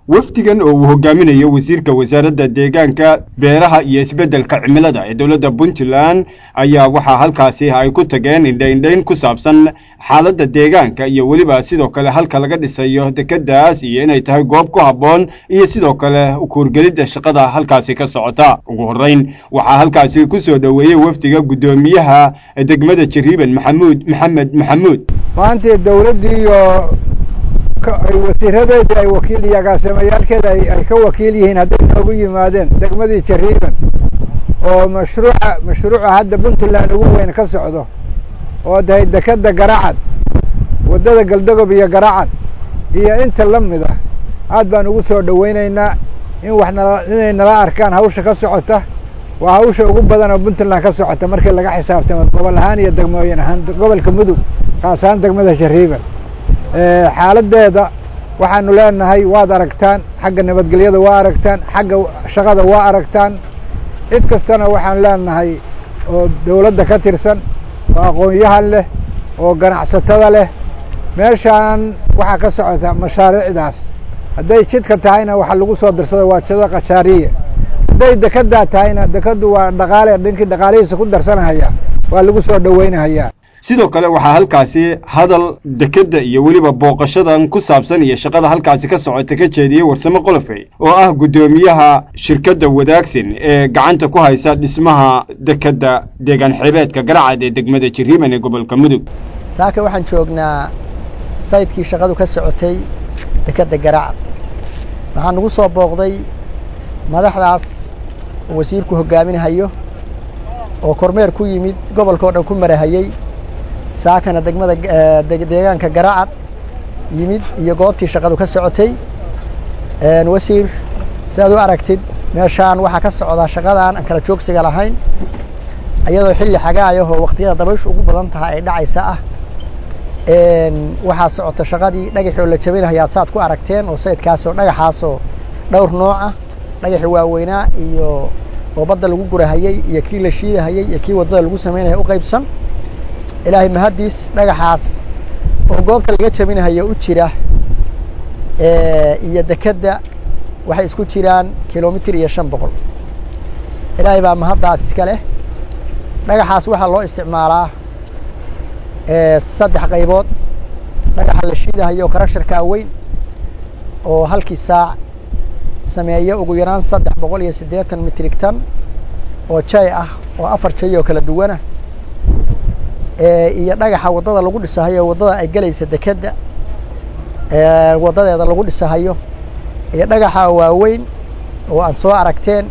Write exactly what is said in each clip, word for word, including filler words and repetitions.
wafdigan oo uu hogaaminayo wasiirka wasaaradda deegaanka beeraha iyo isbeddelka cimilada ee dowladda Puntland ayaa waxaa halkaasi ay ku tageen indhayn ku saabsan xaaladda deegaanka iyo weliba sidoo kale halka laga dhisayo dekedaas iyo inay tahay goob ku habboon iyo sidoo kale u kuurgelidda shaqada halkaasi ka socota. ugu horreyn waxaa halkaasi ku soo dhaweeyay wafdiga gudoomiyaha degmada Jariban Maxamuud Maxamed Maxamuud maanta dowladda iyo ay wasiiradeeda ay wakiil iyaga sameeyalkeeda ay ka wakiil yihiin hadday noogu yimaadeen degmadii Jariban oo mashruuca mashruuca hadda Puntland ugu weyn ka socdo oo dahay dekada Garacad wadada Galdagob iyo Garacad iyo inta lamida aad baan ugu soo dhaweynaynaa in waxna inay nala arkaan hawsha ka socota waa hawsha ugu badan oo Puntland ka socota markii laga xisaabtamo gobol ahaan iyo degmooyin ahaan gobolka Mudug khaasan degmada Jariban ee xaaladeeda waxaanu leenahay waad aragtaan xagga nabadgelyada waa aragtaan xagga shaqada waa aragtaan cid kastana waxaan leenahay oo dawladda ka tirsan oo aqoon-yahan leh oo ganacsatada leh meeshaan waxa ka socota mashaariicdaas hadday jidka tahayna waxa lagu soo dirsado waa jida qajaariye hadday dekada tahayna dekadu waa dhaqaale dhinkii dhaqaalihiisa ku darsanaya waa lagu soo dhaweynayaa. sidoo kale waxaa halkaasi hadal dekeda iyo weliba booqashadan ku saabsan iyo shaqada halkaasi ka socota ka jeediyay Warsamo Qolofey oo ah gudoomiyaha shirkadda Wadaagsan ee gacanta ku haysa dhismaha dekeda deegaan xeebeedka Garacad ee degmada Jariban ee gobolka Mudug. saaka waxaan joognaa saytkii shaqadu ka socotay dekeda Garacad waxaan ugu soo booqday madaxdaas wasiirku hogaaminayo oo kormeer ku yimid gobolka oo dhan ku marahayay saakana degmada deegaanka Garacad yimid iyo goobtii shaqadu ka socotay een wasiir saad u aragtid meeshaan waxa ka socda shaqadan aan kala joogsiga lahayn ayadoo xilli xagaayo oo waqtiyada dabayshu ugu badan tahay ay dhacaysa ah een waxa socota shaqadii dhagaxii la jabinayo saad ku aragteen oo sayidkaas oo dhagaxaas oo dhowr nooc ah dhagaxii waaweynaa iyo oo badda lagu gurahayay iyo kii la shiidahayay iyo kii wadada lagu sameeyay u qaybsan ilaahay mahadis dhagaxaas oo goobta laga jabinayo u jira ee iyo dekada waxay isku jiraan kiiloomitir iyo shan boqol ilaahay baa mahadaas iska leh dhagaxaas waxa loo isticmaalaa ee saddex qaybood dhagaxa la shiidayo karasharka weyn oo halkii saac sameeyo ugu yaraan saddex boqol iyo siddeetan metrik tan oo jay ah oo afar jay oo kala duwan ah ee iyo dhagaxa wadada lagu dhisayo wadada ay galaysa dekada ee wadadeeda lagu dhisayo iyo dhagaxa waaweyn oo aan soo aragteen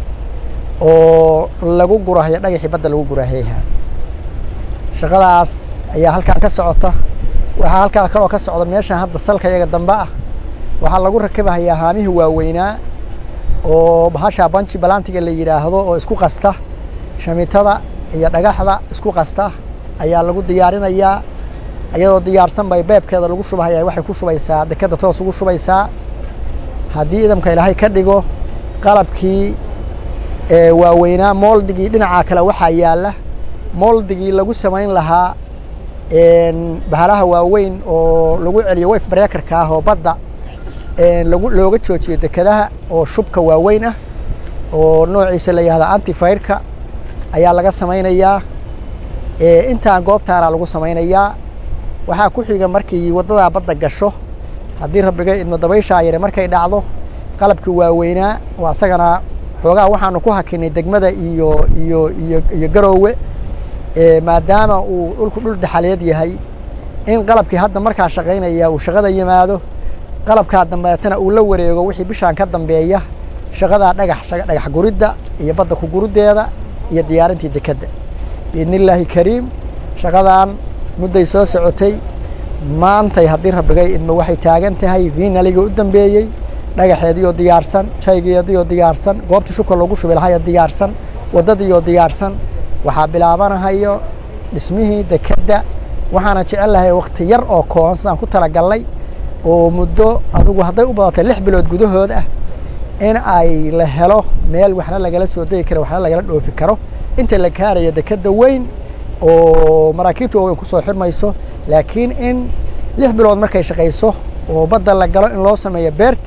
oo lagu gurahayo dhagaxii badda lagu gurahayaa shaqadaas ayaa halkaan ka socota waxa halkaan kale oo ka socda meesha hadda salka iyaga dambe ah waxa lagu rakabayaa haamihi waaweynaa oo bahasha banchi balantiga la yiraahdo oo isku qasta shamiitada iyo dhagaxda isku qasta ayaa lagu diyaarinayaa ayadoo diyaarsan bay beebkeeda lagu shubahayaa waxay ku shubaysaa dekada toos ugu shubaysaa hadii idamka ilaahay ka dhigo qalabkii ee waaweynaa moldigii dhinaca kale waxa yaala moldigii lagu sameyn lahaa een bahalaha waaweyn oo lagu celiyo wave breaker-ka ah oo badda een lagu looga joojiyo dekadaha oo shubka waaweyn ah oo noociisa la yiraahdo anti fire-ka ayaa laga sameynayaa ee inta goobtaana lagu sameynayaa waxa ku xiga markii wadada badda gasho hadii rabbiga idmo dabaysha yare markay dhacdo qalabkii waaweynaa oo asagana xoogaa waxaanu ku hakinay degmada iyo iyo iyo iyo Garoowe ee maadaama uu dhulku dhul dhaxaleed yahay in qalabkii hadda markaa shaqeynaya uu shaqada yimaado qalabka dambeetana uu la wareego wixii bishaan ka dambeeya shaqada dhagax dhagax guridda iyo badda ku gurideeda iyo diyaarintii dekada biidnillaahi kariim shaqadan mudday soo socotay maantay hadii rabbigay idmo waxay taagan tahay finaliga u dambeeyay dhagaxeedii oo diyaarsan jaygeedii oo diyaarsan goobta shubka lagu shubi lahaa diyaarsan wadadii oo diyaarsan waxa bilaabanayo dhismihii dekada waxaana jecelahay waqti yar oo koonsan ku tala galay oo muddo adigu haday u baahatay lix bilood gudahood ah in ay la helo meel waxna laga soo deey karo waxna laga dhoofi karo inta la kaarayo dekada weyn oo maraakiibtu oo ku soo xirmayso laakiin in lix bilood markay shaqeyso oo badda la galo in loo sameeyo beertin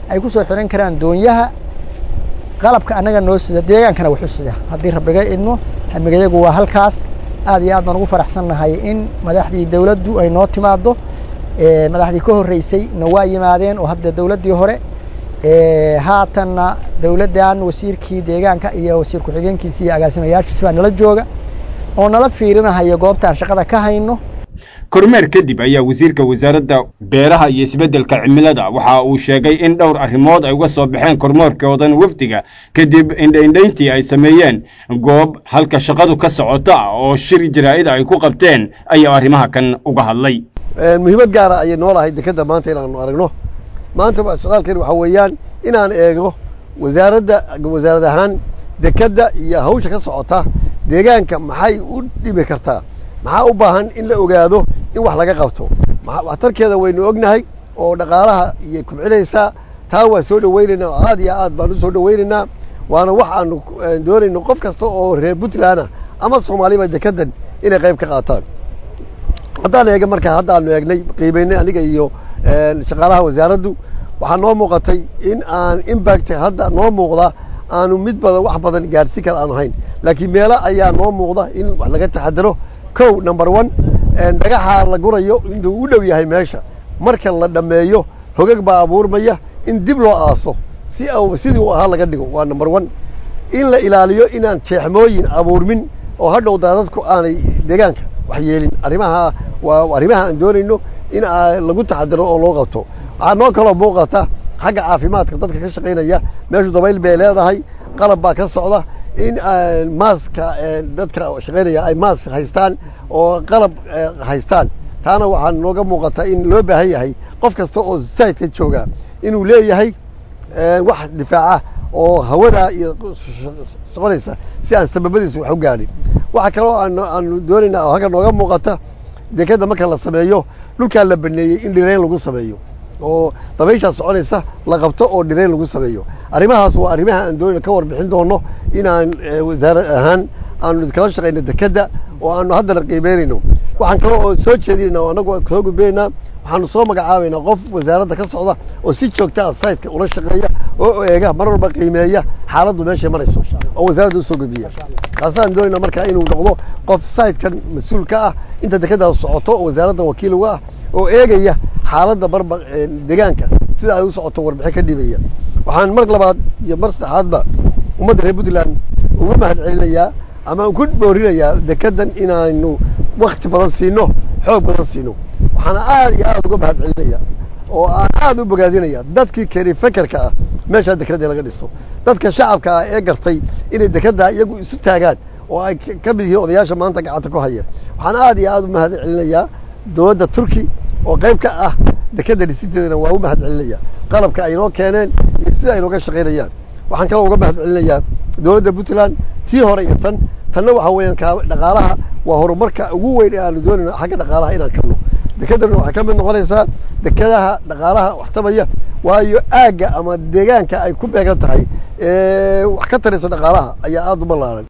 ay ku soo xiran karaan doonyaha qalabka annaga noo sida deegaankana wuxuu sida haddii rabbiga idmo hamigayagu waa halkaas aad iyo aad baan ugu faraxsannahay in madaxdii dawladdu ay noo timaado madaxdii ka horreysay na waa yimaadeen oo hadda dawladdii hore haatanna dawladdan wasiirkii deegaanka iyo wasiir ku-xigeenkiisa iyo agaasimayaashiisa baa nala jooga oo nala fiirinahayo goobtaan shaqada ka hayno kormeer kadib ayaa wasiirka wasaaradda beeraha iyo isbeddelka cimilada waxa uu sheegay in dhowr arrimood ay uga soo baxeen kormeerkoodan wafdiga kadib indhaindhayntii ay sameeyeen goob halka shaqadu ka socota oo shir jaraa'ida ay ku qabteen ayaa arrimaha kan uga hadlay muhiimad gaara ayay noolahay dekadda maanta inaanu aragno maanta socdaalkan waxa weeyaan inaan eego wasaaradda wasaarad ahaan dekadda iyo hawsha ka socota deegaanka maxay u dhibi kartaa maxaa u baahan in la ogaado in wax laga qabto waxtarkeeda waynu ognahay oo dhaqaalaha iyo kubcinaysaa taa waa soo dhawaynaynaa oo aad iyo aad baan u soo dhawaynaynaa waana wax aanu doonayno qof kasta oo reer puntland ama soomaaliba dekaddan inay qayb ka qaataan haddaan eega markaa haddaanu eegnay qiimaynay aniga iyo shaqaalaha wasaaraddu waxaa noo muuqatay in aan impact hadda noo muuqda aanu mid badan wax badan gaadhsiin kara aanu hayn laakiin meelo ayaa noo muuqda in wax laga taxadaro kow number one dhagaxa la gurayo intuu u dhow yahay meesha marka la dhammeeyo hogag baa abuurmaya in dib loo aaso si sidii uu ahaa laga dhigo waa number one in la ilaaliyo inaan jeexmooyin abuurmin oo hadhow daadadku aanay deegaanka wax yeelin arrimaha waa arrimaha aan doonayno in lagu taxadaro oo loo qabto waxaa noo kaloo muuqata xagga caafimaadka dadka ka shaqaynaya meeshu dabayl bay leedahay qalab baa ka socda in maaska dadka shaqaynaya ay maas haystaan oo qalab haystaan taana waxaa nooga muuqata in loo baahan yahay qof kasta oo sayidka jooga inuu leeyahay wax difaaca oo hawada iyo soconaysa si aan sababadiisa wax u gaadhin waxa kaloo aanu doonaynaa oo halka nooga muuqata dekadda marka la sameeyo dhulkaa la baneeyey in dhirayn lagu sameeyo oo dabayshaa soconaysa la qabto oo dhirayn lagu sameeyo arrimahaas waa arrimaha aan doonayna ka warbixin doono inaan wasaarad ahaan aanu kala shaqayno dekadda oo aanu haddana qiimeynayno waxaan kaloo oo soo jeedinayna oo annagu soo gudbinaynaa waxaanu soo magacaabaynaa qof wasaaradda ka socda oo si joogta ah sayidka ula shaqeeya oo eega mar walba qiimeeya xaaladdu meeshay marayso oo wasaaradda u soo gudbiya taasaan doonaynaa markaa inuu noqdo qof sayidkan mas-uul ka ah inta dekadaas socoto oo wasaaradda wakiil uga ah oo eegaya xaaladda marba deegaanka sida ay u socoto warbixin ka dhibaya waxaan mar labaad iyo mar saddexaadba ummadda reer puntland uga mahad celinayaa ama ku boorinayaa dekaddan inaanu wakti badan siino xoog badan siino waxaana aad iyo aad uga mahad celinayaa oo aan aad u bogaadinaya dadkii keni fekerka ah meeshaa dekadda laga dhiso dadka shacabka ah ee gartay inay dekadda iyagu isu taagaan oo ay ka mid yihiin odayaasha maanta gacanta ku haya waxaan aad iyo aad u mahad celinayaa dowladda turki oo qayb ka ah dekadda dhisinteedana waa u mahad celinaya qalabka ay noo keeneen iyo sida ay nooga shaqaynayaan waxaan kaloo uga mahad celinayaa dowladda puntland tii hore iyo tan tanna waxaa weeyaan dhaqaalaha waa horumarka ugu weyn ee aanu doonayno xagga dhaqaalaha inaan kabno dekedana waxay ka mid noqonaysaa dekadaha dhaqaalaha waxtabaya waayo aagga ama deegaanka ay ku beegan tahay wax ka tarayso dhaqaalaha ayaa aada u ballaaran